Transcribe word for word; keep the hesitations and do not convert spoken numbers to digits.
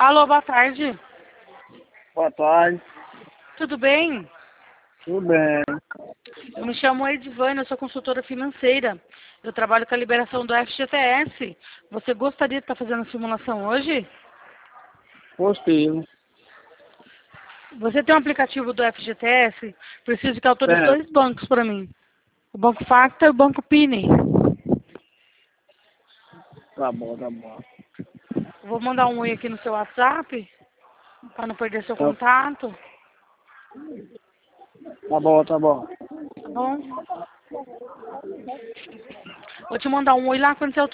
Alô, boa tarde. Boa tarde. Tudo bem? Tudo bem. Eu me chamo Edivane, eu sou consultora financeira. Eu trabalho com a liberação do F G T S. Você gostaria de estar fazendo a simulação hoje? Possível. Você tem um aplicativo do F G T S? Preciso que autorize Tem. dois bancos para mim. O Banco Facta e o Banco Pini. Tá bom, tá bom. Eu vou mandar um oi aqui no seu WhatsApp, para não perder seu Tá, contato. tá bom, tá bom. Tá bom? Vou te mandar um oi lá quando você